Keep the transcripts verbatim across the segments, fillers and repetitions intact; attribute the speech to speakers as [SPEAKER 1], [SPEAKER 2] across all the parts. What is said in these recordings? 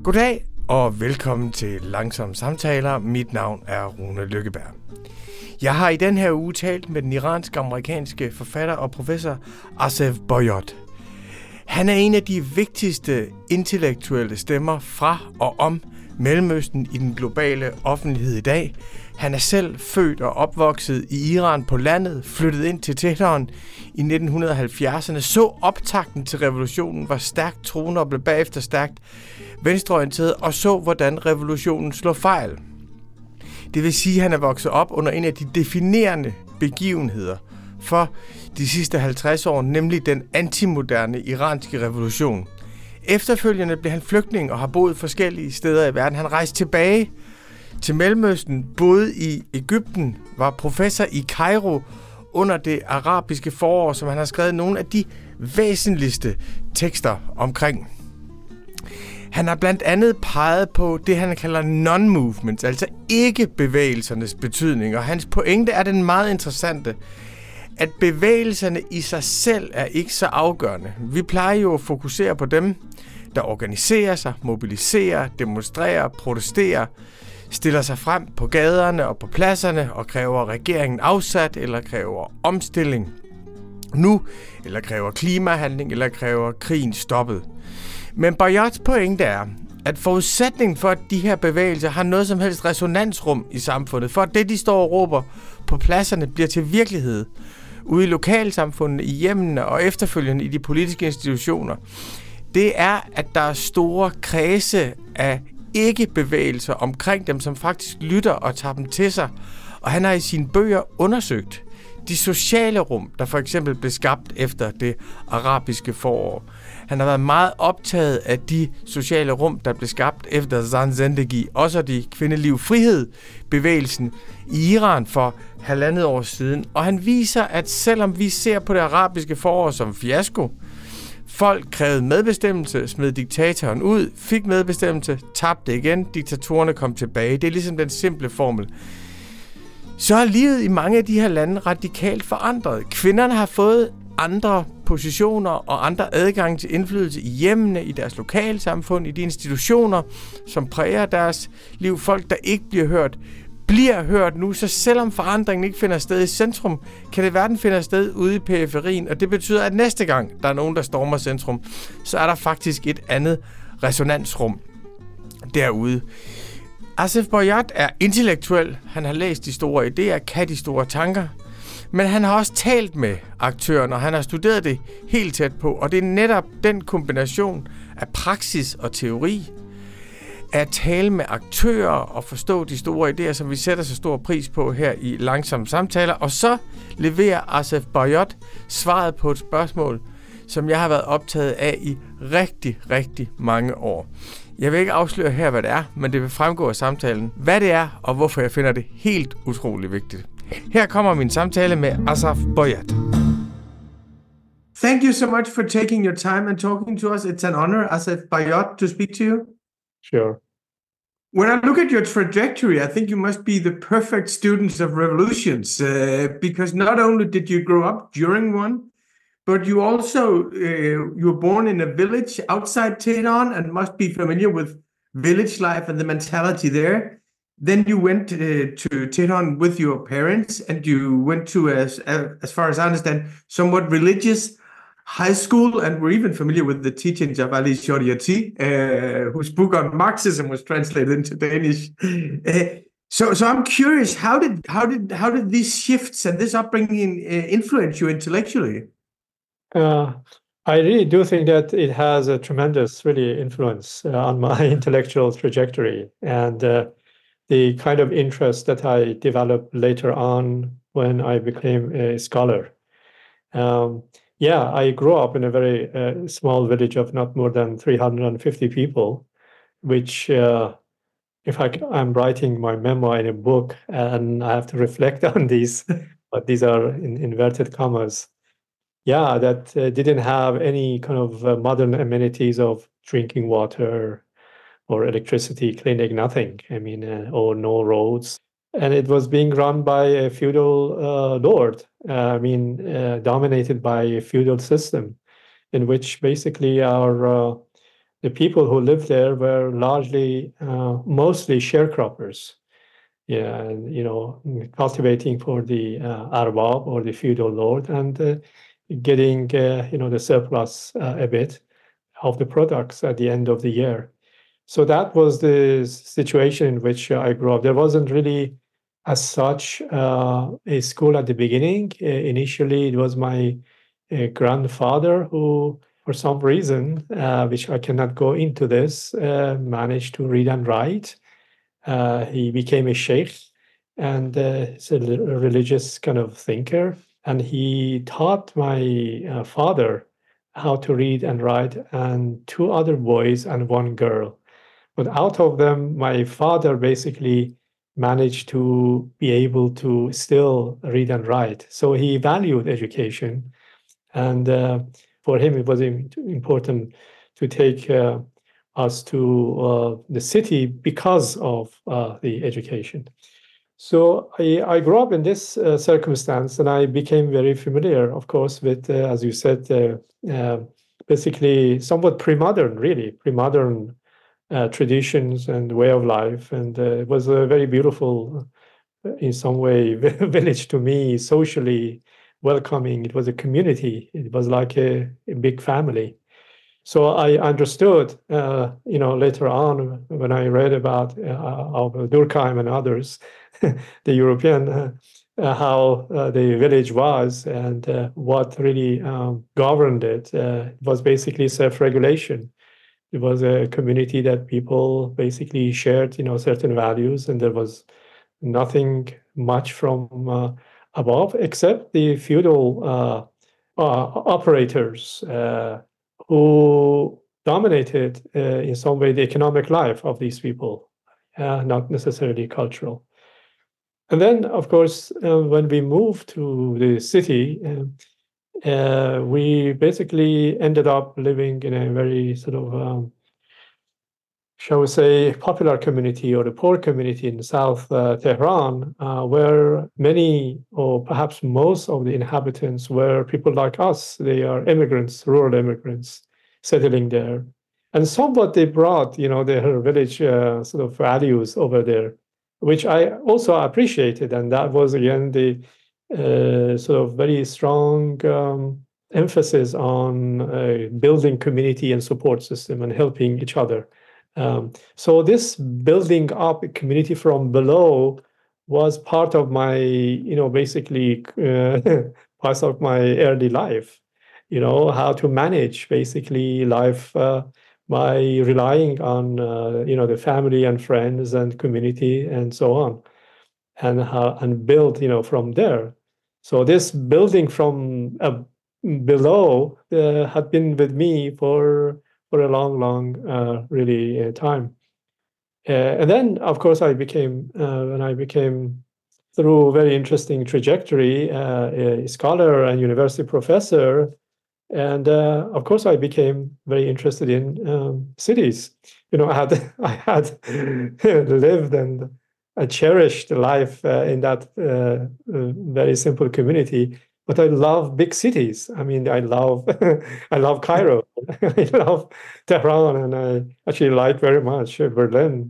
[SPEAKER 1] Goddag og velkommen til Langsomme Samtaler. Mit navn er Rune Lykkeberg. Jeg har i den her uge talt med den iransk-amerikanske forfatter og professor Asef Boyott. Han er en af de vigtigste intellektuelle stemmer fra og om Mellemøsten i den globale offentlighed i dag. Han er selv født og opvokset i Iran på landet, flyttet ind til Teheran i nitten halvfjerdserne, så optakten til revolutionen, var stærkt troende og blev bagefter stærkt venstreorienteret, og så, hvordan revolutionen slog fejl. Det vil sige, at han er vokset op under en af de definerende begivenheder for de sidste halvtreds år, nemlig den antimoderne iranske revolution. Efterfølgende blev han flygtning og har boet forskellige steder i verden. Han rejste tilbage til Mellemøsten, boede i Egypten, var professor i Kairo under det arabiske forår, som han har skrevet nogle af de væsentligste tekster omkring. Han har blandt andet peget på det, han kalder non-movements, altså ikke-bevægelsernes betydning, og hans pointe er den meget interessante, at bevægelserne i sig selv er ikke så afgørende. Vi plejer jo at fokusere på dem, der organiserer sig, mobiliserer, demonstrerer, protesterer, stiller sig frem på gaderne og på pladserne og kræver regeringen afsat eller kræver omstilling nu, eller kræver klimahandling, eller kræver krigen stoppet. Men Boyotts pointe er, at forudsætningen for, at de her bevægelser har noget som helst resonansrum i samfundet, for at det, de står og råber på pladserne, bliver til virkelighed ude i lokalsamfundene, i hjemmene og efterfølgende i de politiske institutioner, det er, at der er store kredse af ikke-bevægelser omkring dem, som faktisk lytter og tager dem til sig. Og han har i sine bøger undersøgt de sociale rum, der for eksempel blev skabt efter det arabiske forår. Han har været meget optaget af de sociale rum, der blev skabt efter Zan Zendegi, også de kvindeliv frihed bevægelsen i Iran for halvandet år siden. Og han viser, at selvom vi ser på det arabiske forår som fiasko, folk krævede medbestemmelse, smed diktatoren ud, fik medbestemmelse, tabte igen, diktatorerne kom tilbage. Det er ligesom den simple formel. Så har livet i mange af de her lande radikalt forandret. Kvinderne har fået andre positioner og andre adgang til indflydelse i hjemmene, i deres lokalsamfund, i de institutioner, som præger deres liv. Folk, der ikke bliver hørt, bliver hørt nu, så selvom forandringen ikke finder sted i centrum, kan det være, den finder sted ude i periferien, og det betyder, at næste gang der er nogen, der stormer centrum, så er der faktisk et andet resonansrum derude. Asef Boyott er intellektuel, han har læst de store idéer, kan de store tanker, men han har også talt med aktørerne, og han har studeret det helt tæt på, og det er netop den kombination af praksis og teori, at tale med aktører og forstå de store idéer, som vi sætter så stor pris på her i Langsomme Samtaler, og så leverer Asef Boyott svaret på et spørgsmål, som jeg har været optaget af i rigtig, rigtig mange år. Jeg vil ikke afsløre her, hvad det er, men det vil fremgå af samtalen, hvad det er, og hvorfor jeg finder det helt utrolig vigtigt. Her kommer min samtale med Asef Boyott. Thank you so much for taking your time and talking to us. It's an honor, Asef Boyott, to speak to you.
[SPEAKER 2] Sure.
[SPEAKER 1] When I look at your trajectory, I think you must be the perfect student of revolutions, uh, because not only did you grow up during one, but you also, uh, you were born in a village outside Tehran and must be familiar with village life and the mentality there. Then you went uh, to Tehran with your parents, and you went to, as, as far as I understand, somewhat religious high school, and were even familiar with the teachings of Ali Shariati, uh, whose book on Marxism was translated into Danish. Uh, so, so I'm curious, how did how did how did these shifts and this upbringing uh, influence you intellectually?
[SPEAKER 2] Uh, I really do think that it has a tremendous, really, influence uh, on my intellectual trajectory and uh, the kind of interest that I developed later on when I became a scholar. Um, yeah, I grew up in a very uh, small village of not more than three hundred fifty people, which, uh, if I, I'm writing my memoir in a book and I have to reflect on these, but these are in inverted commas. Yeah, that uh, didn't have any kind of uh, modern amenities of drinking water or electricity, clinic, nothing. I mean, uh, or no roads. And it was being run by a feudal uh, lord, uh, I mean, uh, dominated by a feudal system in which basically our uh, the people who lived there were largely, uh, mostly sharecroppers. Yeah, and you know, cultivating for the uh, arbab or the feudal lord, and uh, getting uh, you know the surplus uh, a bit of the products at the end of the year. So that was the situation in which I grew up. There wasn't really, as such, uh, a school at the beginning. Uh, initially, it was my uh, grandfather who, for some reason, uh, which I cannot go into this, uh, managed to read and write. Uh, he became a sheikh, and uh, he's a religious kind of thinker. And he taught my uh, father how to read and write, and two other boys and one girl. But out of them, my father basically managed to be able to still read and write. So he valued education. And uh, for him, it was important to take uh, us to uh, the city because of uh, the education. So I, I grew up in this uh, circumstance, and I became very familiar, of course, with, uh, as you said, uh, uh, basically somewhat pre-modern, really, pre-modern uh, traditions and way of life. And uh, it was a very beautiful, uh, in some way, village to me, socially welcoming. It was a community. It was like a, a big family. So I understood, uh, you know, later on when I read about uh, of Durkheim and others, the European, uh, uh, how uh, the village was and uh, what really um, governed it. Uh, it was basically self-regulation. It was a community that people basically shared, you know, certain values, and there was nothing much from uh, above except the feudal uh, uh, operators uh, who dominated uh, in some way the economic life of these people, uh, not necessarily cultural. And then, of course, uh, when we moved to the city, uh, uh, we basically ended up living in a very sort of, um, shall we say, popular community or the poor community in South uh, Tehran, uh, where many or perhaps most of the inhabitants were people like us. They are immigrants, rural immigrants settling there. And somewhat they brought, you know, their village uh, sort of values over there, which I also appreciated. And that was, again, the uh, sort of very strong um, emphasis on uh, building community and support system and helping each other. Um, so this building up a community from below was part of my, you know, basically uh, part of my early life, you know, how to manage basically life uh, by relying on, uh, you know, the family and friends and community and so on, and how, and build, you know, from there. So this building from uh, below uh, had been with me for for a long, long, uh, really uh, time. Uh, and then, of course, I became, uh, when I became, through a very interesting trajectory, uh, a scholar and university professor. And uh, of course, I became very interested in um, cities. You know, I had, I had lived and I cherished life uh, in that uh, uh, very simple community. But I love big cities. I mean, I love, I love Cairo, I love Tehran, and I actually like very much Berlin.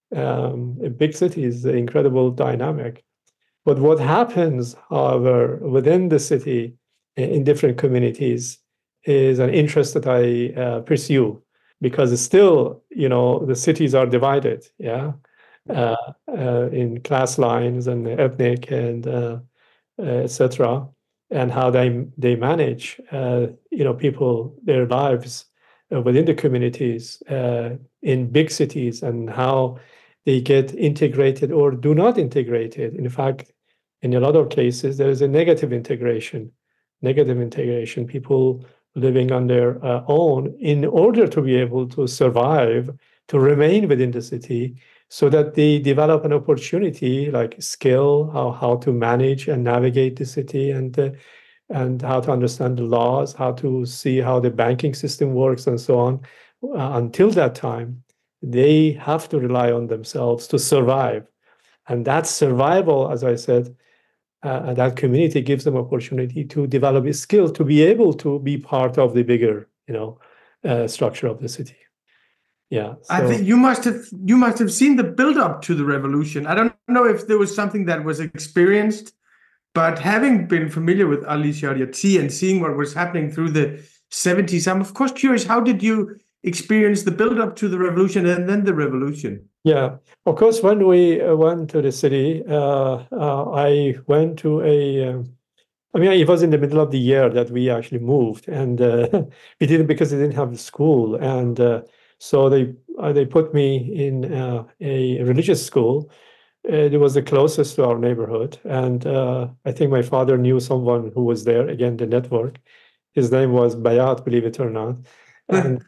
[SPEAKER 2] Um, a big city is an incredible dynamic. But what happens, however, within the city in different communities is an interest that I uh, pursue, because it's still, you know, the cities are divided, yeah, uh, uh, in class lines and ethnic and uh, uh, et cetera, and how they they manage, uh, you know, people, their lives uh, within the communities uh, in big cities, and how they get integrated or do not integrate it. In fact, in a lot of cases, there is a negative integration, negative integration, people living on their uh, own in order to be able to survive, to remain within the city, so that they develop an opportunity like skill, how, how to manage and navigate the city, and, uh, and how to understand the laws, how to see how the banking system works, and so on. Uh, until that time, they have to rely on themselves to survive. And that survival, as I said, uh, that community gives them opportunity to develop a skill to be able to be part of the bigger, you know, uh, structure of the city. Yeah.
[SPEAKER 1] I
[SPEAKER 2] So
[SPEAKER 1] think you must have you must have seen the build up to the revolution. I don't know if there was something that was experienced, but having been familiar with Ali Shariati and seeing what was happening through the seventies, I'm of course curious, how did you experience the build up to the revolution and then the revolution?
[SPEAKER 2] yeah, of course, when we uh, went to the city, uh, uh, I went to a, uh, I mean, it was in the middle of the year that we actually moved, and uh, we didn't because they didn't have the school, and uh, so they uh, they put me in uh, a religious school. Uh, it was the closest to our neighborhood, and uh, I think my father knew someone who was there. Again, the network. His name was Bayat, believe it or not, and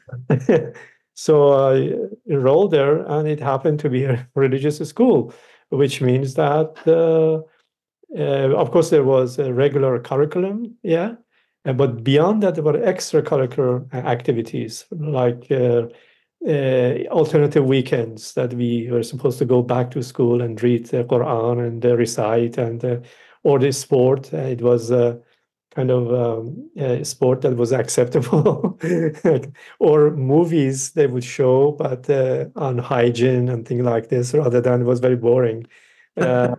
[SPEAKER 2] so I enrolled there, and it happened to be a religious school, which means that. Uh, uh, of course, there was a regular curriculum, yeah, uh, but beyond that, there were extracurricular activities like uh, uh, alternative weekends that we were supposed to go back to school and read the Quran and uh, recite, and uh, or the sport. Uh, it was uh, kind of um, a sport that was acceptable, or movies they would show, but uh, on hygiene and things like this, rather than it was very boring. Uh,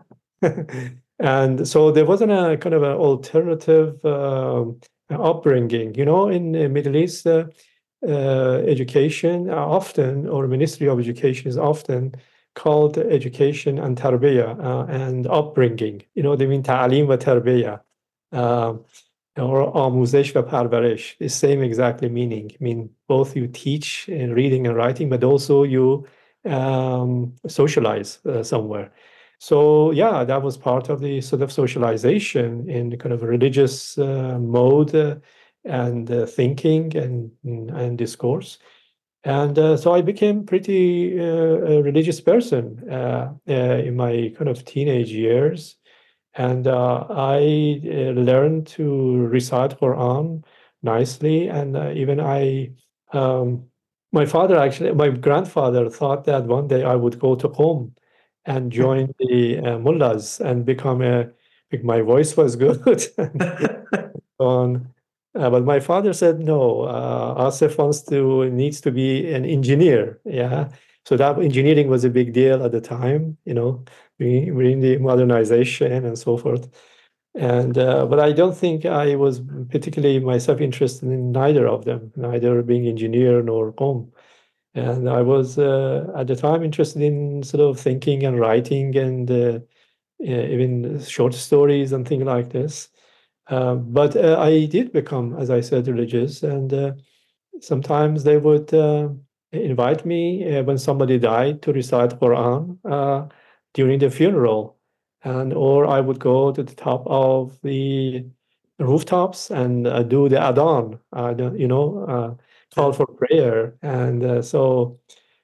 [SPEAKER 2] And so there wasn't a kind of an alternative um upbringing. You know, in the Middle East, uh, uh, education are often, or Ministry of Education is often called education and tarbiyah uh, and upbringing. You know, they mean ta'alim wa tarbiyah, uh, or آموزش و پرورش, the same exactly meaning. I mean, both you teach in reading and writing, but also you um, socialize uh, somewhere. So yeah, that was part of the sort of socialization in kind of a religious uh, mode uh, and uh, thinking and and discourse. And uh, so I became pretty uh, a religious person uh, uh, in my kind of teenage years. And uh, I uh, learned to recite Quran nicely. And uh, even I, um, my father actually, my grandfather thought that one day I would go to Qom and join the uh, mullahs and become a, my voice was good. on. Uh, but my father said no. Uh, Asif wants to needs to be an engineer. Yeah, so that engineering was a big deal at the time. You know, we we're in the modernization and so forth. And uh, but I don't think I was particularly myself interested in neither of them, neither being engineer nor com. And I was uh, at the time interested in sort of thinking and writing and uh, even short stories and things like this. Uh, but uh, I did become, as I said, religious, and uh, sometimes they would uh, invite me uh, when somebody died to recite Quran uh, during the funeral, and or I would go to the top of the rooftops and uh, do the adhan, uh, you know, uh, call for prayer, and uh, so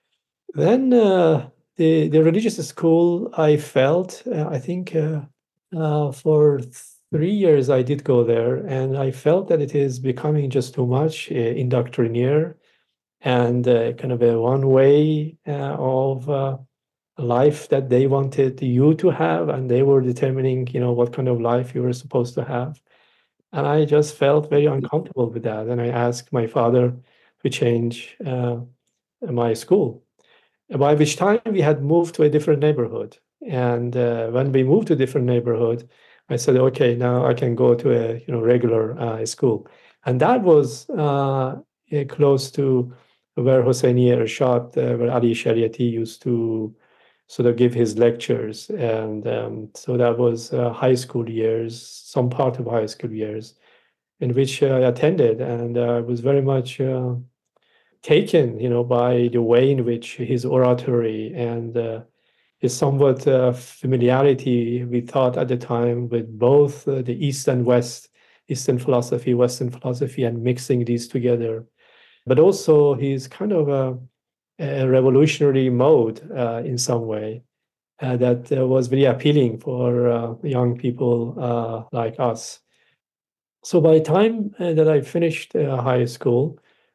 [SPEAKER 2] then uh, the the religious school I felt uh, I think uh, uh, for three years I did go there, and I felt that it is becoming just too much uh, indoctrinaire and uh, kind of a one way uh, of uh, life that they wanted you to have, and they were determining, you know, what kind of life you were supposed to have. And I just felt very uncomfortable with that, and I asked my father to change uh, my school. By which time we had moved to a different neighborhood. And uh, when we moved to a different neighborhood, I said, okay, now I can go to a you know regular uh, school. And that was uh, eh, close to where Hosseini Ershad, uh, where Ali Shariati used to sort of give his lectures. And um, so that was uh, high school years, some part of high school years, in which I attended. And I uh, was very much uh, taken, you know, by the way in which his oratory and uh, his somewhat uh, familiarity, we thought at the time, with both uh, the East and West, Eastern philosophy, Western philosophy, and mixing these together. But also his kind of a, a revolutionary mode uh, in some way uh, that uh, was very appealing for uh, young people uh, like us. So by the time uh, that I finished uh, high school,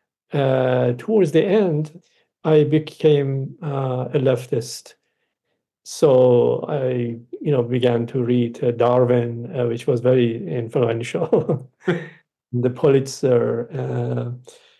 [SPEAKER 2] uh, towards the end, I became uh, a leftist. So I, you know, began to read uh, Darwin, uh, which was very influential, the Pulitzer, uh,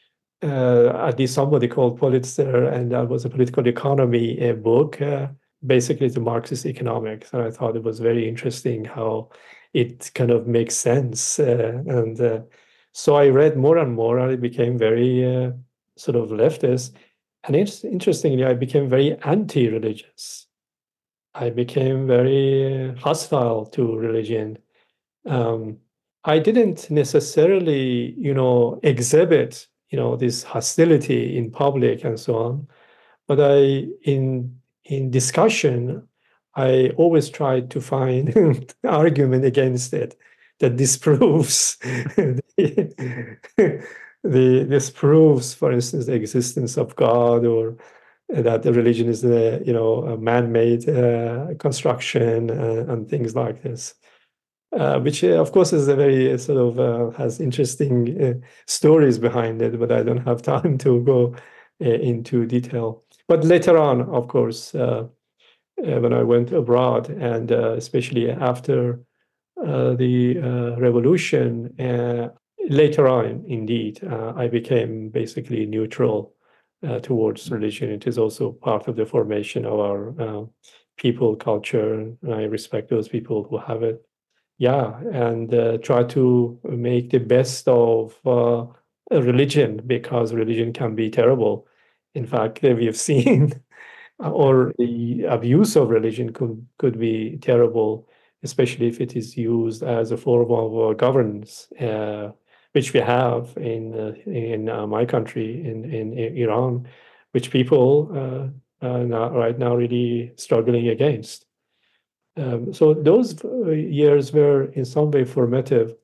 [SPEAKER 2] uh, at least somebody called Pulitzer, and that was a political economy uh, book, uh, basically to Marxist economics. And I thought it was very interesting how it kind of makes sense. Uh, and uh, so I read more and more, and it became very uh, sort of leftist. And it's, interestingly, I became very anti-religious. I became very hostile to religion. Um, I didn't necessarily, you know, exhibit, you know, this hostility in public and so on, but I, in in discussion, I always tried to find an argument against it that disproves the, the disproves, for instance, the existence of God, or that the religion is a, you know, a man-made uh, construction uh, and things like this. Uh, which, uh, of course, is a very uh, sort of uh, has interesting uh, stories behind it, but I don't have time to go uh, into detail. But later on, of course, uh, uh, when I went abroad, and uh, especially after uh, the uh, revolution, uh, later on, indeed, uh, I became basically neutral uh, towards religion. It is also part of the formation of our uh, people, culture, and I respect those people who have it. Yeah, and uh, try to make the best of uh, a religion, because religion can be terrible. In fact, uh, we have seen, or the abuse of religion could could be terrible, especially if it is used as a form of uh, governance, uh, which we have in uh, in uh, my country, in, in in Iran, which people uh, are now, right now really struggling against. Um, so those uh, years were in some way formative.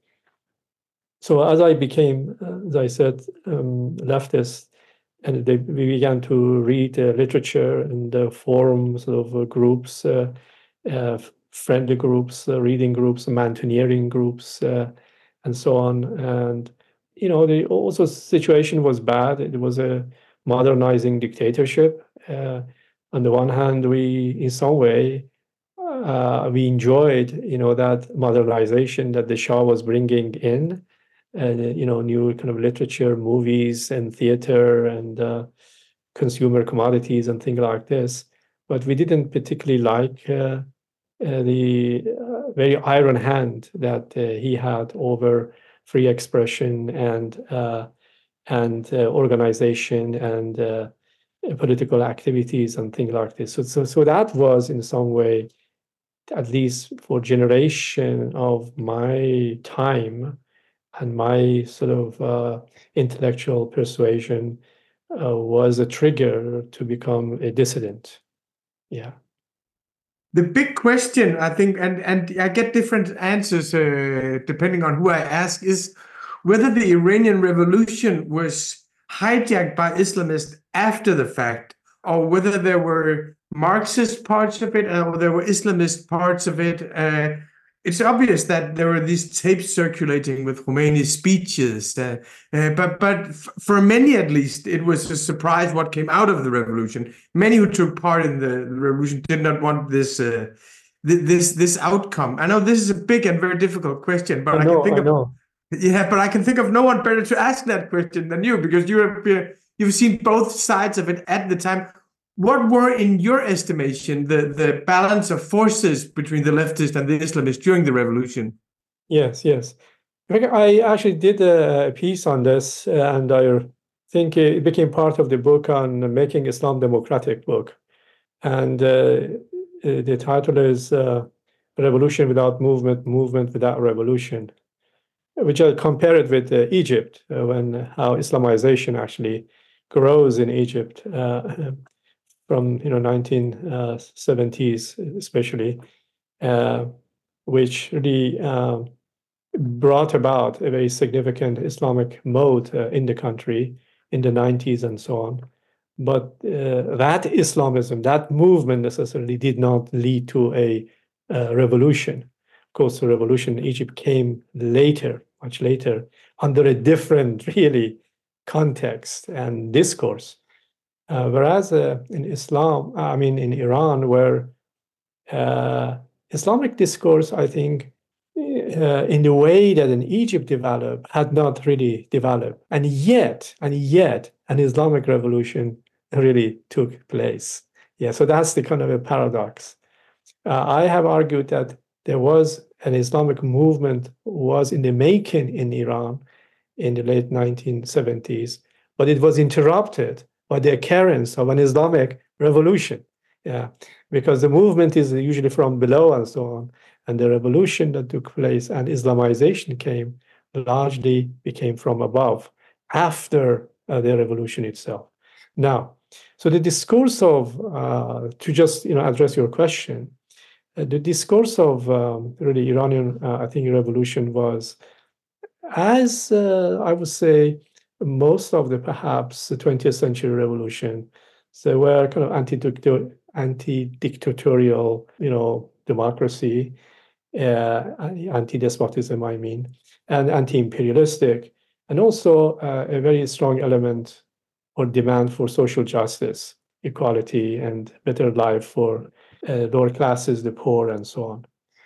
[SPEAKER 2] So as I became, uh, as I said, um, leftist, and they, we began to read uh, literature and uh, form sort of uh, groups, uh, uh, friendly groups, uh, reading groups, mountaineering groups, uh, and so on. And you know, the also situation was bad. It was a modernizing dictatorship. Uh, on the one hand, we, in some way, uh, we enjoyed, you know, that modernization that the Shah was bringing in, and you know, new kind of literature, movies, and theater, and uh, consumer commodities, and things like this. But we didn't particularly like uh, uh, the uh, very iron hand that uh, he had over free expression and uh, and uh, organization and uh, political activities and things like this. So, so, so that was in some way, at least for generation of my time and my sort of uh, intellectual persuasion, uh, was a trigger to become a dissident. Yeah.
[SPEAKER 1] The big question, I think, and, and I get different answers uh, depending on who I ask, is whether the Iranian Revolution was hijacked by Islamists after the fact, or whether there were Marxist parts of it, or there were Islamist parts of it. Uh, it's obvious that there were these tapes circulating with Khomeini's speeches, uh, uh, but but f- for many at least, it was a surprise what came out of the revolution. Many who took part in the revolution did not want this uh, th- this this outcome. I know this is a big and very difficult question, but
[SPEAKER 2] I
[SPEAKER 1] I,
[SPEAKER 2] know,
[SPEAKER 1] can think
[SPEAKER 2] I
[SPEAKER 1] of
[SPEAKER 2] know.
[SPEAKER 1] yeah, but I can think of no one better to ask that question than you, because you have you've seen both sides of it at the time. What were, in your estimation, the, the balance of forces between the leftists and the Islamists during the revolution?
[SPEAKER 2] Yes, yes. I actually did a piece on this, uh, and I think it became part of the book on Making Islam Democratic book. And uh, the title is uh, Revolution Without Movement, Movement Without Revolution, which I compare it with uh, Egypt, uh, when how Islamization actually grows in Egypt uh, from you know nineteen seventies especially, uh, which really uh, brought about a very significant Islamic mode uh, in the country in the nineties and so on. But uh, that Islamism, that movement necessarily did not lead to a uh, revolution. Of course, the revolution in Egypt came later, much later, under a different, really, context and discourse. Uh, whereas uh, in Islam, I mean, in Iran, where uh, Islamic discourse, I think, uh, in the way that in Egypt developed had not really developed. And yet, and yet, an Islamic revolution really took place. Yeah, so that's the kind of a paradox. Uh, I have argued that there was an Islamic movement was in the making in Iran in the late nineteen seventies, but it was interrupted by the occurrence of an Islamic revolution. Yeah, because the movement is usually from below and so on. And the revolution that took place and Islamization came largely became from above after uh, the revolution itself. Now, so the discourse of, uh, to just you know address your question, uh, the discourse of um, really Iranian, uh, I think, revolution was, as uh, I would say, most of the perhaps the twentieth century revolution, they were kind of anti-dictatorial, anti-dictatorial, you know, democracy, uh, anti-despotism, I mean, and anti-imperialistic, and also uh, a very strong element or demand for social justice, equality, and better life for uh, lower classes, the poor, and so on.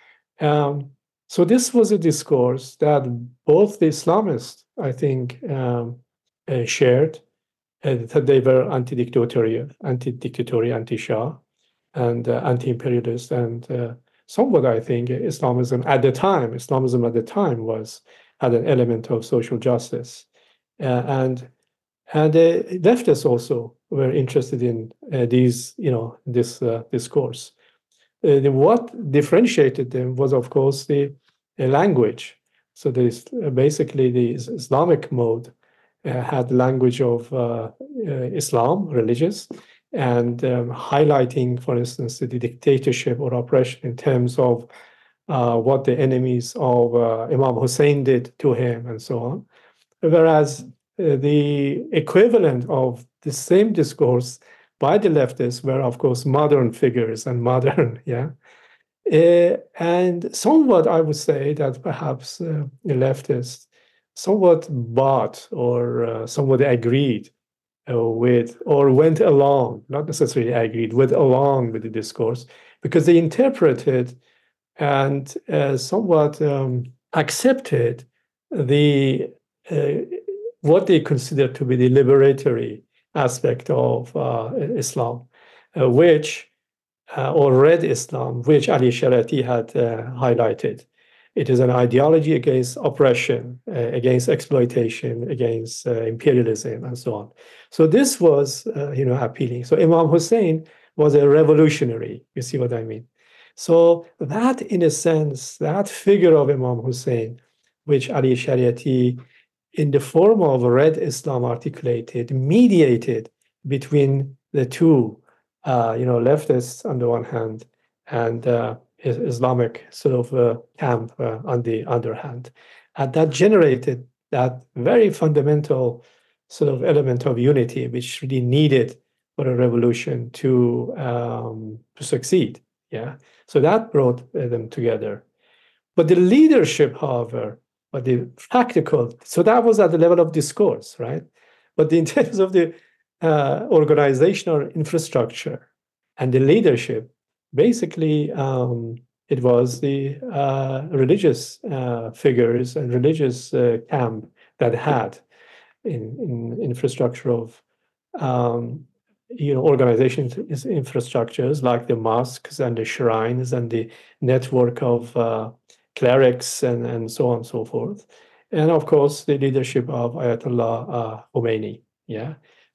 [SPEAKER 2] Um, so this was a discourse that both the Islamists, I think, um, uh, shared, uh, that they were anti-dictatorial, anti-dictatorial, anti-Shah, and uh, anti-imperialist, and uh, somewhat, I think, Islamism at the time, Islamism at the time was had an element of social justice, uh, and and the leftists also were interested in uh, these, you know, this uh, discourse. Uh, the, what differentiated them was, of course, the, the language. So this uh, basically the Islamic mode uh, had the language of uh, uh, Islam, religious, and um, highlighting, for instance, the dictatorship or oppression in terms of uh, what the enemies of uh, Imam Hussein did to him and so on. Whereas uh, the equivalent of the same discourse by the leftists were, of course, modern figures and modern, yeah. Uh, and somewhat, I would say that perhaps uh, the leftists somewhat bought or uh, somewhat agreed uh, with, or went along, not necessarily agreed, went along with the discourse, because they interpreted and uh, somewhat um, accepted the uh, what they considered to be the liberatory aspect of uh, Islam, uh, which, uh, or Red Islam, which Ali Shariati had uh, highlighted. It is an ideology against oppression, uh, against exploitation, against uh, imperialism, and so on. So this was, uh, you know, appealing. So Imam Hussein was a revolutionary. You see what I mean? So that, in a sense, that figure of Imam Hussein, which Ali Shariati, in the form of Red Islam, articulated, mediated between the two, uh, you know, leftists on the one hand, and uh, Islamic sort of uh, camp uh, on the other hand. And that generated that very fundamental sort of element of unity, which really needed for a revolution to, um, to succeed. Yeah, so that brought uh, them together. But the leadership, however, but the practical, so that was at the level of discourse, right? But in terms of the uh, organizational infrastructure and the leadership, basically, um, it was the uh, religious uh, figures and religious uh, camp that had in, in infrastructure of, um, you know, organization infrastructures like the mosques and the shrines and the network of uh, clerics and, and so on and so forth. And of course, the leadership of Ayatollah uh, Khomeini. Yeah.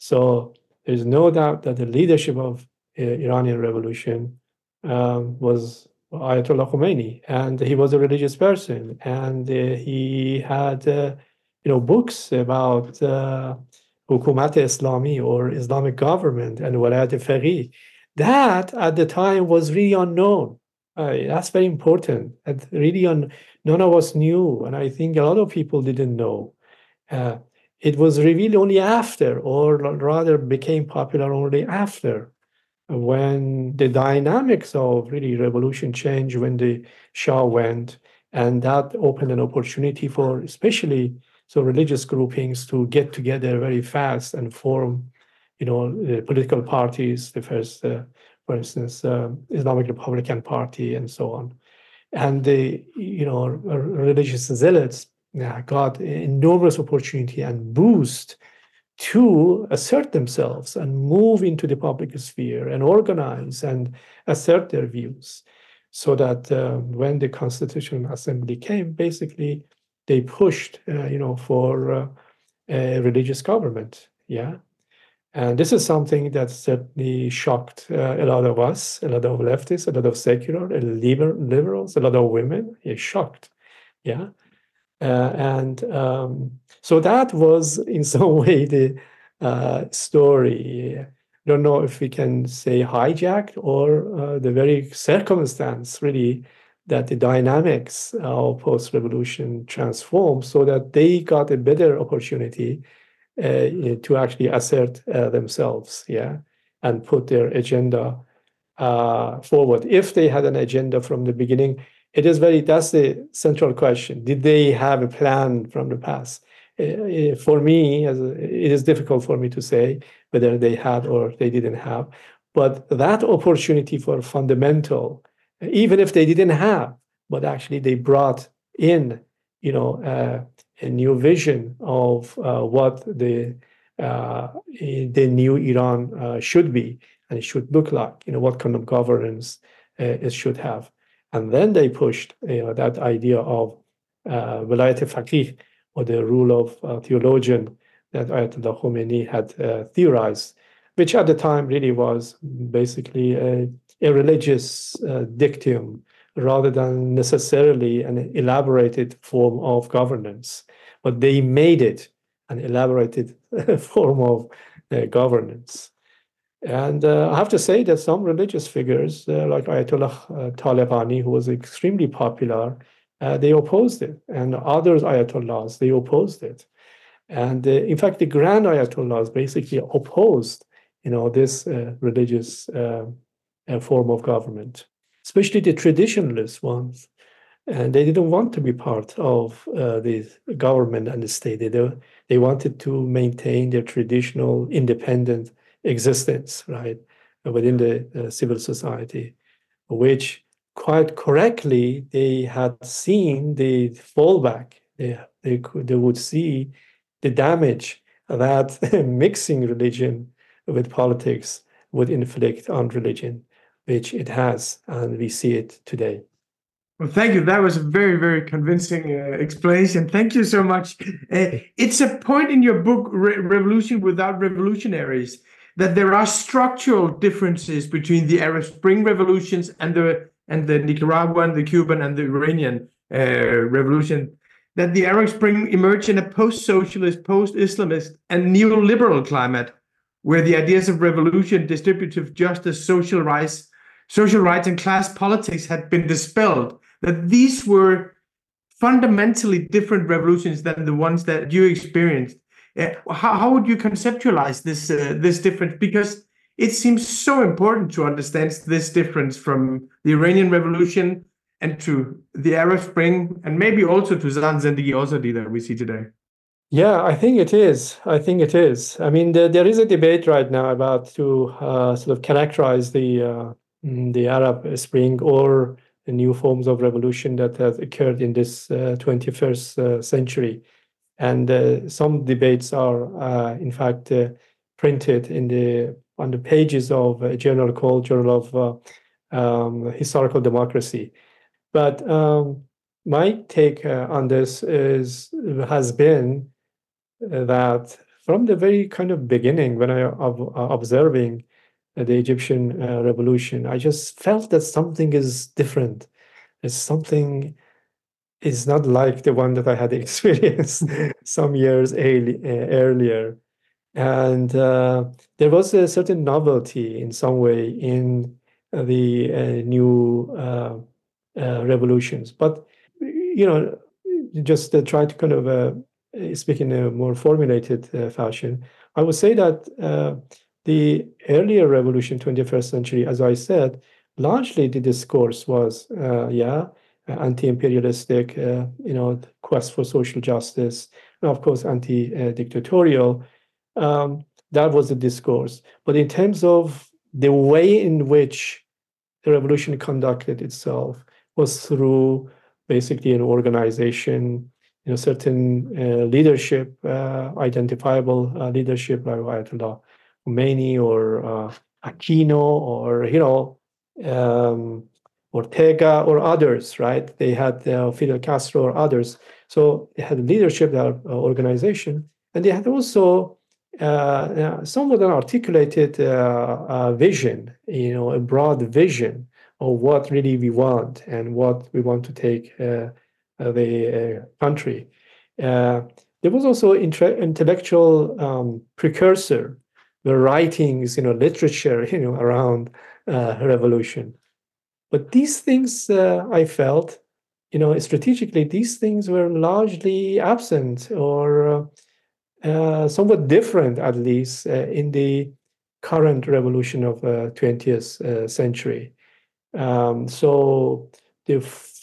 [SPEAKER 2] So there's no doubt that the leadership of uh, Iranian revolution um, was Ayatollah Khomeini, and he was a religious person, and uh, he had, uh, you know, books about uh, Hukumat Islami or Islamic government and Walayat Faqih. That at the time was really unknown. Uh, that's very important. And really, un, none of us knew, and I think a lot of people didn't know. Uh, it was revealed only after, or rather became popular only after, when the dynamics of really revolution changed, when the Shah went, and that opened an opportunity for especially so religious groupings to get together very fast and form, you know, the political parties, the first, uh, for instance, uh, Islamic Republican Party and so on. And the, you know, religious zealots got enormous opportunity and boost to assert themselves and move into the public sphere and organize and assert their views. So that uh, when the Constitutional Assembly came, basically they pushed, uh, you know, for uh, a religious government. Yeah. And this is something that certainly shocked uh, a lot of us, a lot of leftists, a lot of secular, liber- liberals, a lot of women. It shocked. Yeah. Uh, and um, so that was in some way the uh, story. I don't know if we can say hijacked or uh, the very circumstance really that the dynamics of post-revolution transformed so that they got a better opportunity uh, to actually assert uh, themselves, yeah, and put their agenda uh, forward. If they had an agenda from the beginning, it is very, that's the central question. Did they have a plan from the past? Uh, for me, as a, it is difficult for me to say whether they had or they didn't have. But that opportunity for fundamental, even if they didn't have, but actually they brought in, you know, uh, a new vision of uh, what the uh, the new Iran uh, should be and it should look like, you know, what kind of governance uh, it should have. And then they pushed, you know, that idea of uh, Velayat Faqih, or the rule of uh, theologian that Ayatollah Khomeini had uh, theorized, which at the time really was basically a, a religious uh, dictum rather than necessarily an elaborated form of governance. But they made it an elaborated form of uh, governance. And uh, I have to say that some religious figures, uh, like Ayatollah uh, Talabani, who was extremely popular, uh, they opposed it. And others Ayatollahs, they opposed it. And uh, in fact, the grand Ayatollahs basically opposed, you know, this uh, religious uh, uh, form of government, especially the traditionalist ones. And they didn't want to be part of uh, the government and the state. They, they wanted to maintain their traditional independent existence, right, within the uh, civil society, which quite correctly they had seen the fallback. They, they, could, they would see the damage that mixing religion with politics would inflict on religion, which it has, and we see it today.
[SPEAKER 1] Well, thank you. That was a very, very convincing uh, explanation. Thank you so much. Uh, it's a point in your book, Re- Revolution Without Revolutionaries, that there are structural differences between the Arab Spring revolutions and the and the Nicaraguan, the Cuban, and the Iranian uh, revolution. That the Arab Spring emerged in a post-socialist, post-Islamist, and neoliberal climate, where the ideas of revolution, distributive justice, social rights, social rights, and class politics had been dispelled. That these were fundamentally different revolutions than the ones that you experienced. Uh, how, how would you conceptualize this uh, this difference? Because it seems so important to understand this difference from the Iranian Revolution and to the Arab Spring, and maybe also to Zan Zendegi Azadi that we see today.
[SPEAKER 2] Yeah, I think it is. I think it is. I mean, there, there is a debate right now about to uh, sort of characterize the uh, the Arab Spring or the new forms of revolution that have occurred in this uh, twenty-first uh, century. And uh, some debates are, uh, in fact, uh, printed in the on the pages of a journal called Journal of uh, um, Historical Democracy. But um, my take uh, on this is has been that from the very kind of beginning, when I was observing the Egyptian uh, revolution, I just felt that something is different. It's something is not like the one that I had experienced some years early, uh, earlier. And uh, there was a certain novelty in some way in uh, the uh, new uh, uh, revolutions. But, you know, just uh, try to kind of uh, speak in a more formulated uh, fashion, I would say that uh, the earlier revolution, twenty-first century, as I said, largely the discourse was, uh, yeah, anti-imperialistic, uh, you know, quest for social justice, and of course, anti-dictatorial. Um, that was the discourse. But in terms of the way in which the revolution conducted itself, was through basically an organization, you know, certain uh, leadership, uh, identifiable uh, leadership like Ayatollah Khomeini or uh, Aquino or, you know, um, Ortega or others, right? They had uh, Fidel Castro or others. So they had leadership, their uh, organization, and they had also uh, uh, somewhat an articulated uh, uh, vision, you know, a broad vision of what really we want and what we want to take uh, uh, the uh, country. Uh, there was also intra- intellectual um, precursor, the writings, you know, literature, you know, around uh, revolution. But these things, uh, I felt, you know, strategically, these things were largely absent or uh, uh, somewhat different, at least, uh, in the current revolution of uh, twentieth uh, century. Um, so the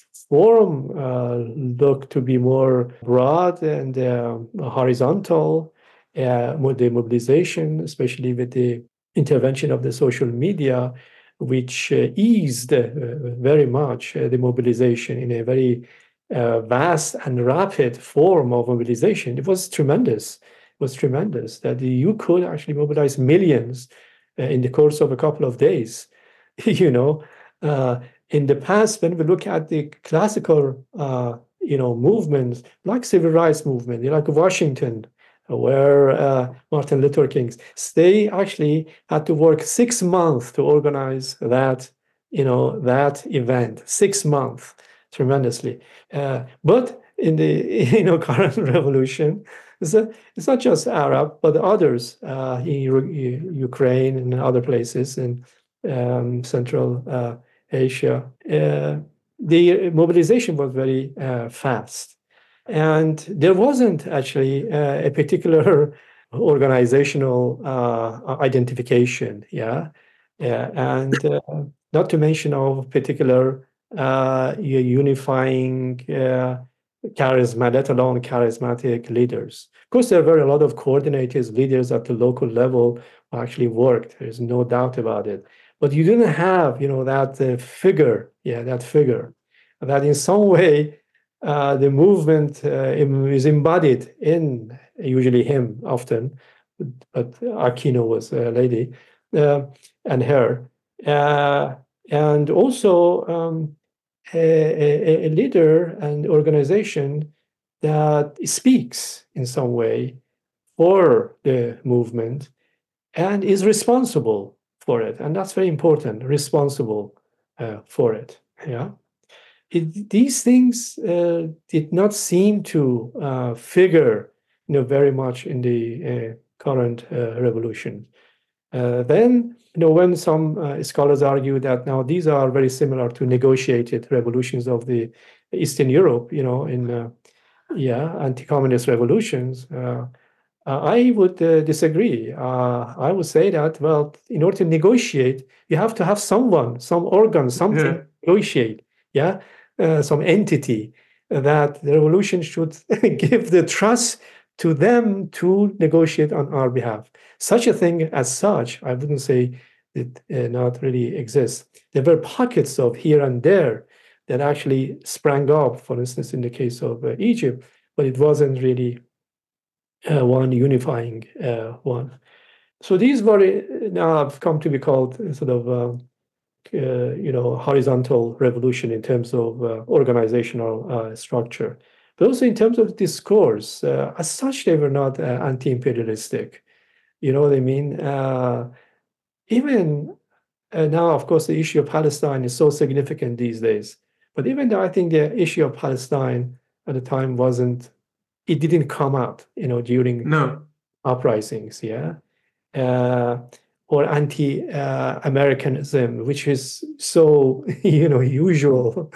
[SPEAKER 2] forum uh, looked to be more broad and uh, horizontal. Uh, the mobilization, especially with the intervention of the social media, which uh, eased uh, very much uh, the mobilization in a very uh, vast and rapid form of mobilization. It was tremendous. It was tremendous that you could actually mobilize millions uh, in the course of a couple of days. You know, uh, in the past, when we look at the classical, uh, you know, movements like civil rights movement, you know, like Washington, where uh, Martin Luther King, they actually had to work six months to organize that, you know, that event. Six months, tremendously. Uh, but in the you know current revolution, it's, a, it's not just Arab, but others uh, in U- Ukraine and other places in um, Central uh, Asia. Uh, the mobilization was very uh, fast. And there wasn't actually uh, a particular organizational uh, identification, yeah, yeah, and uh, not to mention of particular uh, unifying uh, charisma, let alone charismatic leaders. Of course, there were a lot of coordinators, leaders at the local level who actually worked. There's no doubt about it. But you didn't have, you know, that uh, figure, yeah, that figure, that in some way uh, the movement uh, is embodied in usually him often, but Aquino was a lady uh, and her, uh, and also um, a, a, leader and organization that speaks in some way for the movement and is responsible for it, and that's very important. Responsible uh, for it, yeah. It, these things uh, did not seem to uh, figure, you know, very much in the uh, current uh, revolution. Uh, then, you know, when some uh, scholars argue that now these are very similar to negotiated revolutions of the Eastern Europe, you know, in uh, yeah, anti-communist revolutions, uh, uh, I would uh, disagree. Uh, I would say that, well, in order to negotiate, you have to have someone, some organ, something
[SPEAKER 1] Yeah.
[SPEAKER 2] to negotiate, yeah, uh, some entity that the revolution should give the trust to them to negotiate on our behalf. Such a thing as such, I wouldn't say it uh, not really exists. There were pockets of here and there that actually sprang up, for instance, in the case of uh, Egypt, but it wasn't really uh, one unifying uh, one. So these were uh, now have come to be called sort of uh, uh, you know horizontal revolution in terms of uh, organizational uh, structure, but also in terms of discourse. Uh, as such, they were not uh, anti-imperialistic. You know what I mean? Uh, even uh, now, of course, the issue of Palestine is so significant these days. But even though I think the issue of Palestine at the time wasn't, it didn't come out, you know, during
[SPEAKER 1] No.
[SPEAKER 2] uprisings, yeah, uh, or anti-Americanism, uh, which is so, you know, usual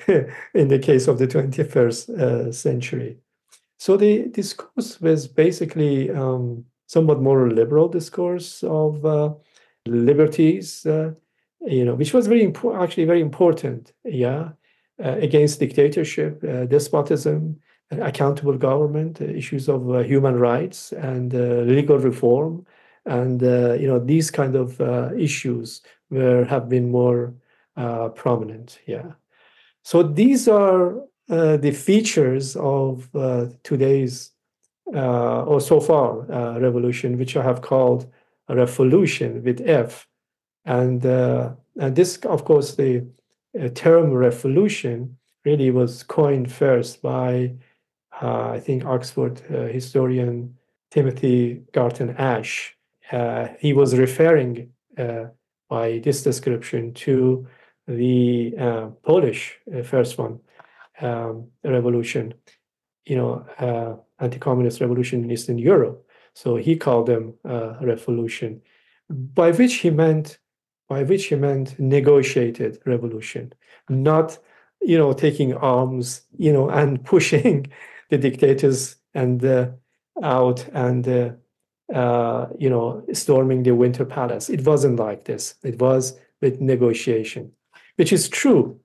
[SPEAKER 2] in the case of the twenty-first uh, century. So the discourse was basically um, somewhat more liberal discourse of uh, liberties, uh, you know, which was very important, actually very important, yeah, uh, against dictatorship, uh, despotism, accountable government, uh, issues of uh, human rights and uh, legal reform, and uh, you know these kind of uh, issues were have been more uh, prominent, yeah. So these are uh, the features of uh, today's, uh, or so far, uh, revolution, which I have called a revolution with F. And, uh, and this, of course, the uh, term revolution really was coined first by, uh, I think, Oxford uh, historian Timothy Garton Ash. Uh, he was referring uh, by this description to the uh, Polish uh, first one, um, revolution, you know, uh, anti-communist revolution in Eastern Europe. So he called them uh, revolution, by which he meant, by which he meant negotiated revolution, not, you know, taking arms, you know, and pushing the dictators and uh, out and uh, uh, you know, storming the Winter Palace. It wasn't like this. It was with negotiation, which is true,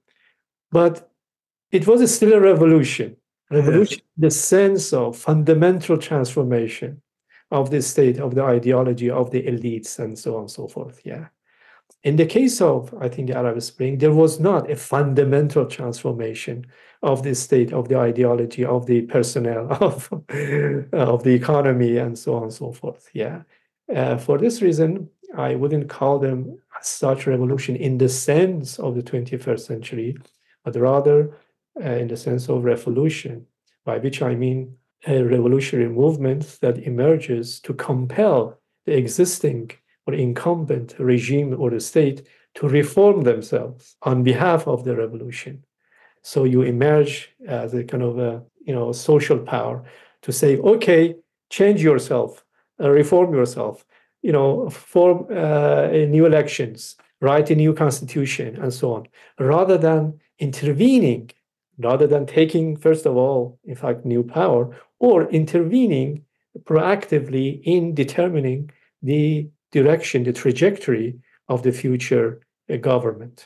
[SPEAKER 2] but it was still a revolution. Revolution, yes. The sense of fundamental transformation of the state, of the ideology, of the elites, and so on and so forth. Yeah. In the case of, I think, the Arab Spring, there was not a fundamental transformation of the state, of the ideology, of the personnel, of, of the economy, and so on and so forth. Yeah. Uh, for this reason, I wouldn't call them such revolution in the sense of the twenty-first century, but rather uh, in the sense of revolution, by which I mean a revolutionary movement that emerges to compel the existing or incumbent regime or the state to reform themselves on behalf of the revolution. So you emerge as a kind of a, you know, social power to say, okay, change yourself, uh, reform yourself, you know, form uh, new elections, write a new constitution, and so on, rather than intervening, rather than taking, first of all, in fact, new power, or intervening proactively in determining the direction, the trajectory of the future uh, government.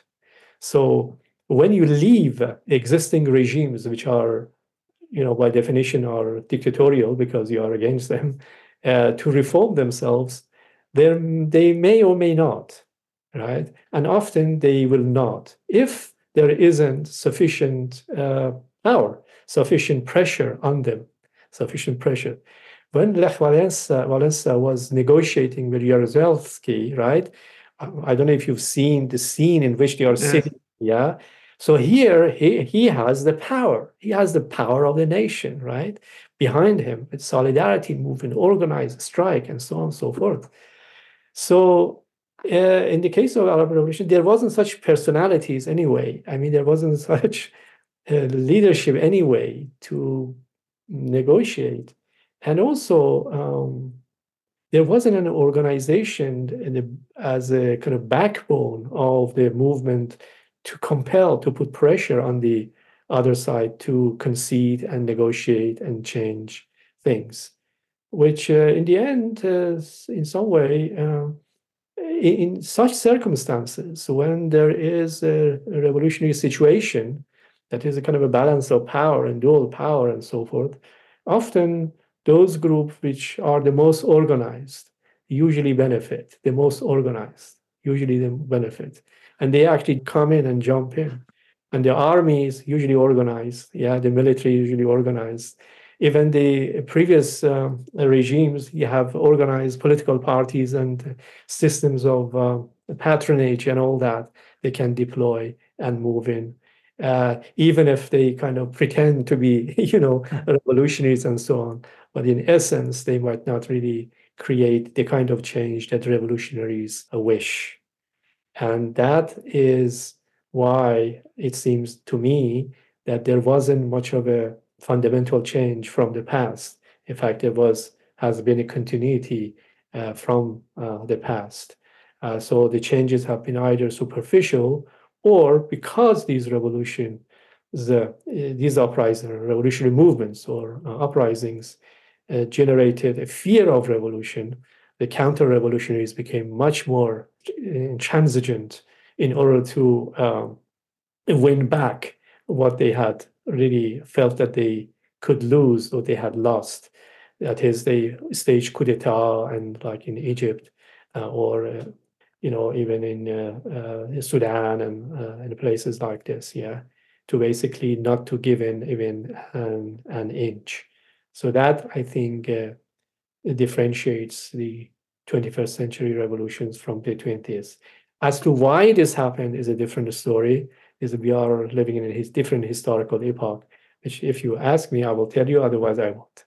[SPEAKER 2] So when you leave existing regimes, which are, you know, by definition are dictatorial because you are against them, uh, to reform themselves, they may or may not, right? And often they will not, if there isn't sufficient uh, power, sufficient pressure on them, sufficient pressure. When Lech Walesa, Walesa was negotiating with Jaruzelski, right? I don't know if you've seen the scene in which they are sitting, yeah? So here he, he has the power. He has the power of the nation, right? Behind him, with solidarity movement, organized strike, and so on and so forth. So uh, in the case of Arab Revolution, there wasn't such personalities anyway. I mean, there wasn't such uh, leadership anyway to negotiate. And also, um, there wasn't an organization in the, as a kind of backbone of the movement to compel, to put pressure on the other side to concede and negotiate and change things, which uh, in the end, uh, in some way, uh, in, in such circumstances, when there is a, a revolutionary situation that is a kind of a balance of power and dual power and so forth, often those groups which are the most organized usually benefit, the most organized usually they benefit. And they actually come in and jump in. And the army is usually organized, yeah, the military usually organized. Even the previous uh, regimes, you have organized political parties and systems of uh, patronage and all that they can deploy and move in. Uh, even if they kind of pretend to be, you know, revolutionaries and so on. But in essence, they might not really create the kind of change that revolutionaries wish. And that is why it seems to me that there wasn't much of a fundamental change from the past. In fact, there was has been a continuity uh, from uh, the past. Uh, so the changes have been either superficial or because these revolution, the, uh, these uprisings, revolutionary movements or uh, uprisings uh, generated a fear of revolution, the counter-revolutionaries became much more intransigent in order to um, win back what they had really felt that they could lose or they had lost. That is, they staged coup d'etat and like in Egypt uh, or uh, you know, even in uh, uh, Sudan and uh, in places like this, yeah. to basically not to give in even an, an inch. So that, I think, uh, differentiates the twenty-first century revolutions from the twentieth. As to why this happened is a different story, is we are living in a his, different historical epoch, which if you ask me, I will tell you, otherwise I won't.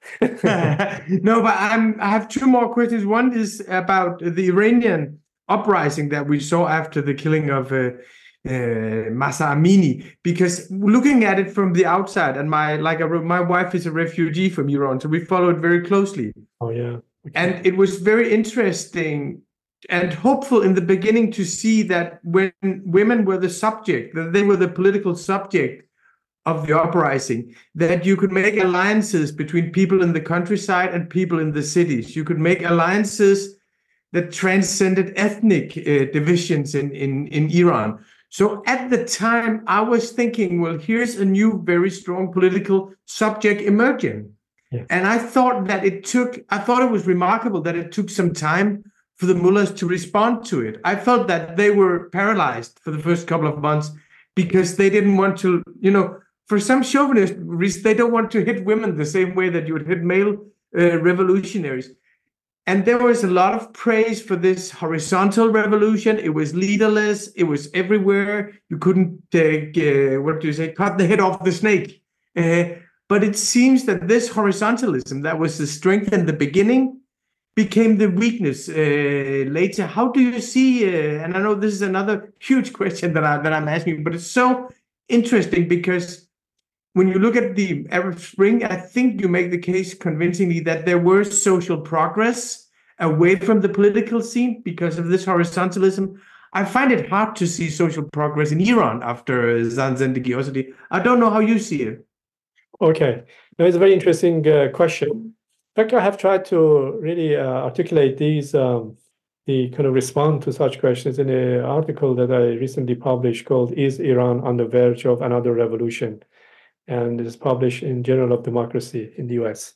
[SPEAKER 1] No, but I'm, I have two more questions. One is about the Iranian uprising that we saw after the killing of uh, uh, Mahsa Amini, because looking at it from the outside, and my like a, my wife is a refugee from Iran, so we followed very closely.
[SPEAKER 2] Oh yeah,
[SPEAKER 1] okay. And it was very interesting and hopeful in the beginning to see that when women were the subject, that they were the political subject of the uprising, that you could make alliances between people in the countryside and people in the cities. You could make alliances that transcended ethnic uh, divisions in, in, in Iran. So at the time, I was thinking, well, here's a new, very strong political subject emerging.
[SPEAKER 2] Yes.
[SPEAKER 1] And I thought that it took, I thought it was remarkable that it took some time for the mullahs to respond to it. I felt that they were paralyzed for the first couple of months because they didn't want to, you know, for some chauvinists, they don't want to hit women the same way that you would hit male uh, revolutionaries. And there was a lot of praise for this horizontal revolution. It was leaderless. It was everywhere. You couldn't, uh, uh, what do you say, cut the head off the snake. Uh, but it seems that this horizontalism that was the strength in the beginning became the weakness uh, later. How do you see, uh, and I know this is another huge question that, I, that I'm asking, but it's so interesting because when you look at the Arab Spring, I think you make the case convincingly that there was social progress away from the political scene because of this horizontalism. I find it hard to see social progress in Iran after Zan Zendegi Ozadi. I don't know how you see it.
[SPEAKER 2] Okay, now it's a very interesting uh, question. In fact, I have tried to really uh, articulate these, um, the kind of respond to such questions in an article that I recently published called "Is Iran on the Verge of Another Revolution?" And it is published in Journal of Democracy in the U S.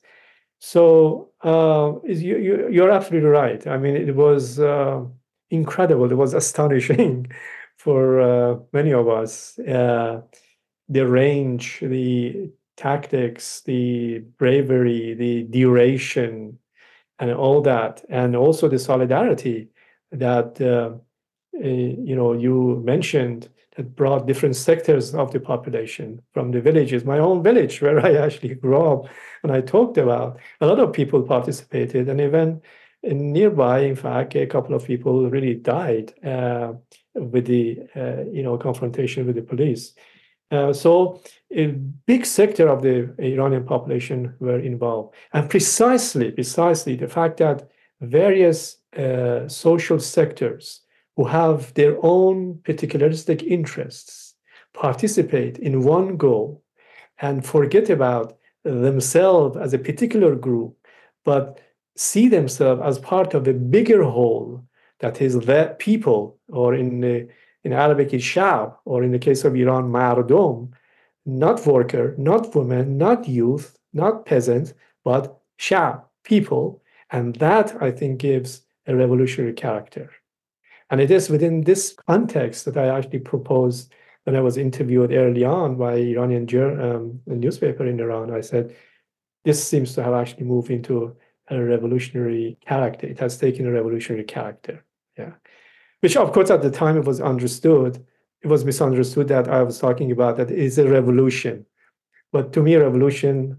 [SPEAKER 2] So uh, is you, you, you're absolutely right. I mean, it was uh, incredible. It was astonishing for uh, many of us. Uh, the range, the tactics, the bravery, the duration, and all that, and also the solidarity that uh, uh, you know you mentioned, that brought different sectors of the population from the villages. My own village, where I actually grew up, and I talked about, a lot of people participated, and even in nearby, in fact, a couple of people really died uh, with the uh, you know confrontation with the police. Uh, so a big sector of the Iranian population were involved, and precisely, precisely the fact that various uh, social sectors who have their own particularistic interests participate in one goal and forget about themselves as a particular group, but see themselves as part of a bigger whole that is the people, or in the, in Arabic is shab, or in the case of Iran, mardom, not worker, not women, not youth, not peasants, but shab, people. And that, I think, gives a revolutionary character. And it is within this context that I actually proposed when I was interviewed early on by Iranian um, newspaper in Iran. I said, this seems to have actually moved into a revolutionary character. It has taken a revolutionary character, yeah. Which, of course, at the time it was understood. It was misunderstood that I was talking about that it is a revolution. But to me, a revolution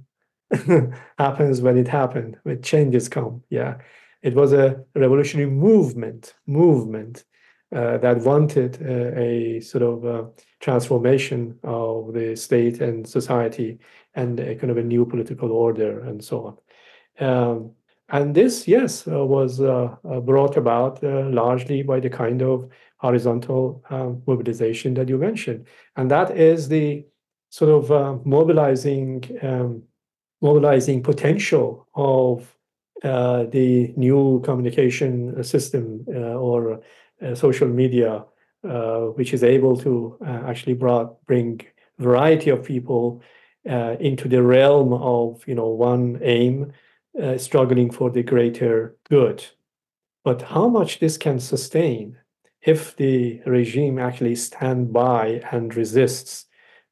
[SPEAKER 2] happens when it happened, when changes come, yeah. It was a revolutionary movement, movement uh, that wanted uh, a sort of uh, transformation of the state and society and a kind of a new political order and so on. Um, and this, yes, uh, was uh, uh, brought about uh, largely by the kind of horizontal um, mobilization that you mentioned. And that is the sort of uh, mobilizing, um, mobilizing potential of Uh, the new communication system uh, or uh, social media, uh, which is able to uh, actually brought, bring variety of people uh, into the realm of, you know, one aim, uh, struggling for the greater good. But how much this can sustain if the regime actually stand by and resists,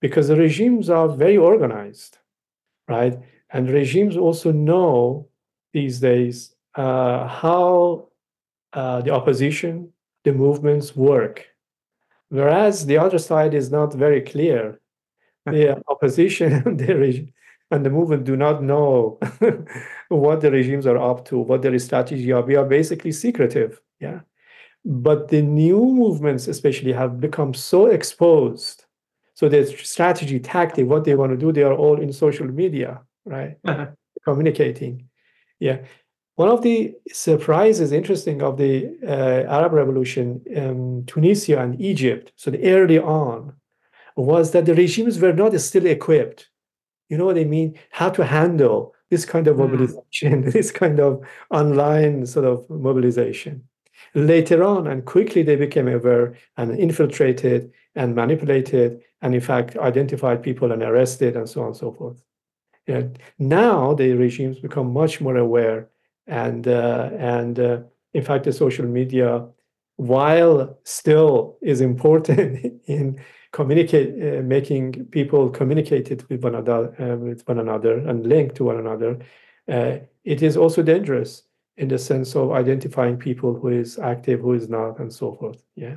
[SPEAKER 2] because the regimes are very organized, right? And regimes also know these days uh, how uh, the opposition, the movements work. Whereas the other side is not very clear. The opposition and the reg- and the movement do not know what the regimes are up to, what their strategy are. We are basically secretive, yeah. But the new movements, especially, have become so exposed. So their strategy, tactic, what they want to do, they are all in social media, right? Communicating. Yeah. One of the surprises, interesting, of the uh, Arab Revolution, um, Tunisia and Egypt, so the early on, was that the regimes were not still equipped. You know what I mean? How to handle this kind of mobilization, this kind of online sort of mobilization. Later on, and quickly they became aware and infiltrated and manipulated, and in fact identified people and arrested and so on and so forth. Yeah. Now the regimes become much more aware, and uh, and uh, in fact the social media, while still is important in communicate, uh, making people communicated with one another, uh, with one another and linked to one another, uh, it is also dangerous in the sense of identifying people who is active, who is not, and so forth. Yeah,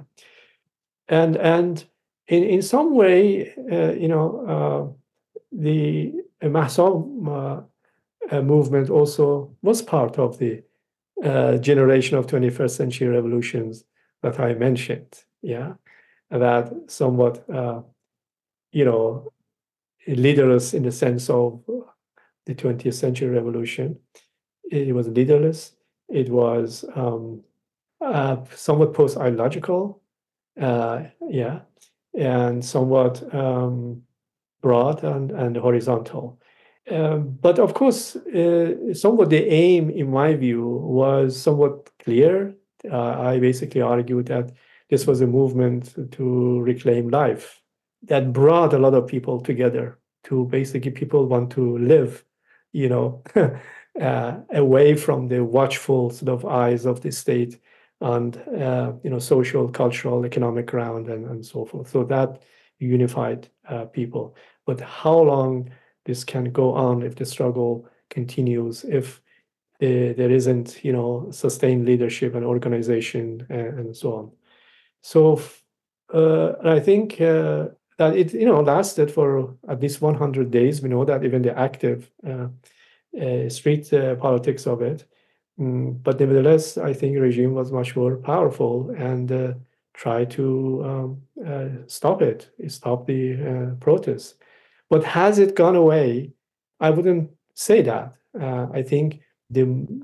[SPEAKER 2] and and in in some way, uh, you know, uh, the Mahsa uh, movement also was part of the uh, generation of twenty-first century revolutions that I mentioned. Yeah, that somewhat, uh, you know, leaderless in the sense of the twentieth century revolution. It was leaderless. It was um, uh, somewhat post-ideological, uh, yeah, and somewhat um, broad and, and horizontal. Um, but of course, uh, somewhat the aim, in my view, was somewhat clear. Uh, I basically argued that this was a movement to reclaim life that brought a lot of people together. To basically, people want to live, you know, uh, away from the watchful sort of eyes of the state and uh, you know, social, cultural, economic ground, and, and so forth. So that unified uh, people. But how long this can go on if the struggle continues, if uh, there isn't, you know, sustained leadership and organization, and, and so on. So uh, I think uh, that it, you know, lasted for at least one hundred days. We know that even the active uh, uh, street uh, politics of it. Mm, but nevertheless, I think the regime was much more powerful and uh, tried to um, uh, stop it, stop the uh, protests. But has it gone away? I wouldn't say that. Uh, I think the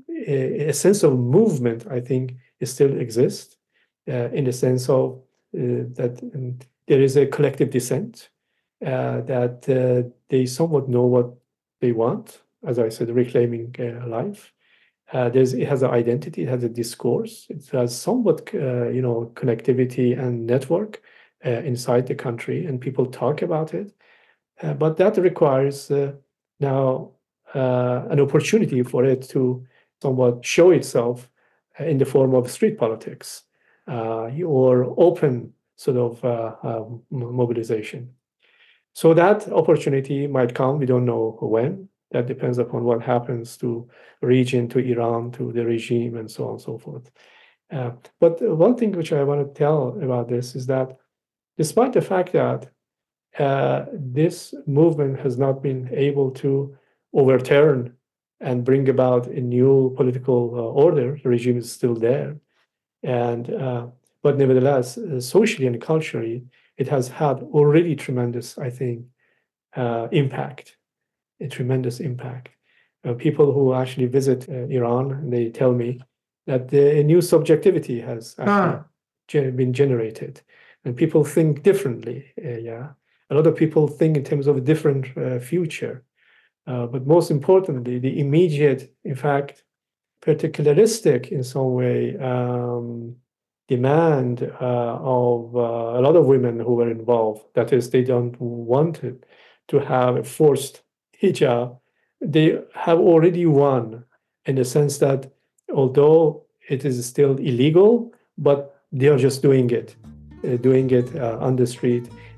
[SPEAKER 2] a, a sense of movement, I think, it still exists uh, in the sense of uh, that um, there is a collective dissent, uh, that uh, they somewhat know what they want. As I said, reclaiming uh, life. Uh, there's it has an identity, it has a discourse, it has somewhat uh, you know, connectivity and network uh, inside the country, and people talk about it. Uh, but that requires uh, now uh, an opportunity for it to somewhat show itself uh, in the form of street politics uh, or open sort of uh, uh, mobilization. So that opportunity might come. We don't know when. That depends upon what happens to region, to Iran, to the regime, and so on and so forth. Uh, but one thing which I want to tell about this is that despite the fact that uh, this movement has not been able to overturn and bring about a new political uh, order, the regime is still there. And uh, but nevertheless, uh, socially and culturally, it has had already tremendous, I think, uh, impact, a tremendous impact. Uh, people who actually visit uh, Iran, they tell me that the, a new subjectivity has actually
[SPEAKER 1] Ah.
[SPEAKER 2] gen- been generated, and people think differently. Uh, yeah, a lot of people think in terms of a different uh, future. Uh, but most importantly, the immediate, in fact, particularistic in some way um, demand uh, of uh, a lot of women who were involved. That is, they don't want it to have a forced hijab. They have already won in the sense that although it is still illegal, but they are just doing it, uh, doing it uh, on the street.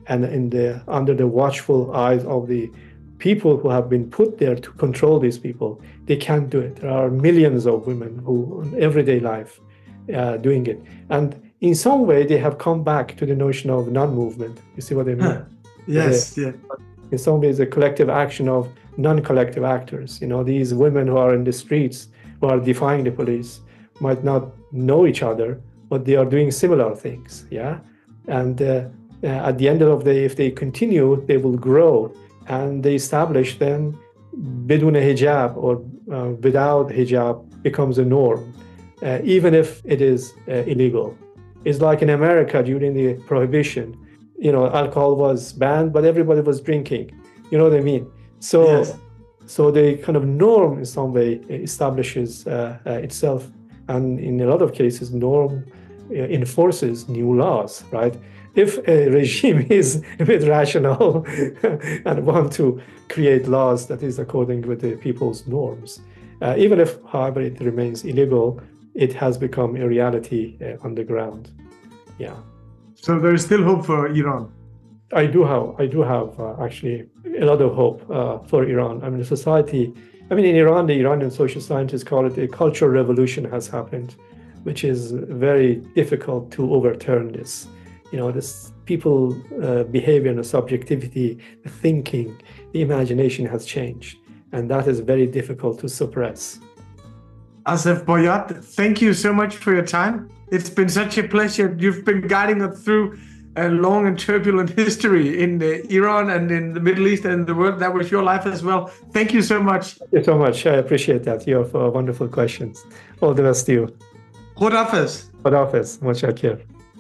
[SPEAKER 2] and in the under the watchful eyes of the people who have been put there to control these people, they can't do it. There are millions of women who, in everyday life, uh, doing it. And in some way, they have come back to the notion of non-movement. You see what I mean?
[SPEAKER 3] Huh. Yes,
[SPEAKER 2] the,
[SPEAKER 3] yeah.
[SPEAKER 2] In some ways, a collective action of non-collective actors. You know, these women who are in the streets, who are defying the police, might not know each other, but they are doing similar things, yeah? And uh, uh, at the end of the day, if they continue, they will grow, and they establish then bidun hijab, or uh, without hijab, becomes a norm, uh, even if it is uh, illegal. It's like in America during the Prohibition, you know, alcohol was banned, but everybody was drinking. You know what I mean? So,
[SPEAKER 3] yes.
[SPEAKER 2] so the kind of norm in some way establishes uh, uh, itself, and in a lot of cases, norm uh, enforces new laws, right? If a regime is a bit rational and want to create laws that is according with the people's norms, uh, even if, however, it remains illegal, it has become a reality uh, on the ground. Yeah.
[SPEAKER 3] So there is still hope for Iran.
[SPEAKER 2] I do have, I do have uh, actually a lot of hope uh, for Iran. I mean, the society, I mean, in Iran, the Iranian social scientists call it a cultural revolution has happened, which is very difficult to overturn this. You know, this people uh, behavior and the subjectivity, the thinking, the imagination has changed. And that is very difficult to suppress.
[SPEAKER 3] Asef Boyat, thank you so much for your time. It's been such a pleasure. You've been guiding us through a long and turbulent history in uh, Iran and in the Middle East and the world. That was your life as well. Thank you so much.
[SPEAKER 2] Thank you so much. I appreciate that. You have uh, wonderful questions. All the best to you.
[SPEAKER 3] Khudafez.
[SPEAKER 2] Khudafez. Mutshakir.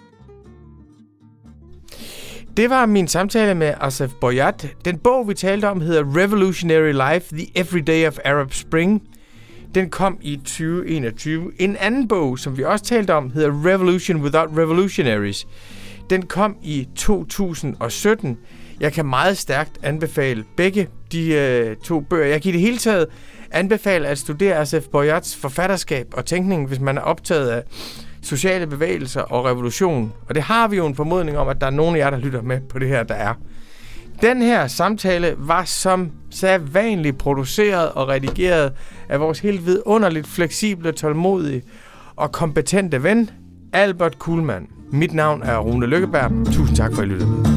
[SPEAKER 1] Det var min samtale med Asef Boyat. Den bog, vi talte om, hedder Revolutionary Life, The Everyday of Arab Spring. Den kom i tyve enogtyve. En anden bog, som vi også talte om, hedder Revolution Without Revolutionaries. Den kom i to tusind og sytten. Jeg kan meget stærkt anbefale begge de øh, to bøger. Jeg kan i det hele taget anbefale at studere Asef Boyats forfatterskab og tænkning, hvis man er optaget af sociale bevægelser og revolution. Og det har vi jo en formodning om, at der er nogen af jer, der lytter med på det her, der er. Den her samtale var som sædvanligt produceret og redigeret af vores helt vidunderligt fleksible, tålmodige og kompetente ven, Albert Kuhlmann. Mit navn er Rune Lykkeberg. Tusind tak for at I lyttede med.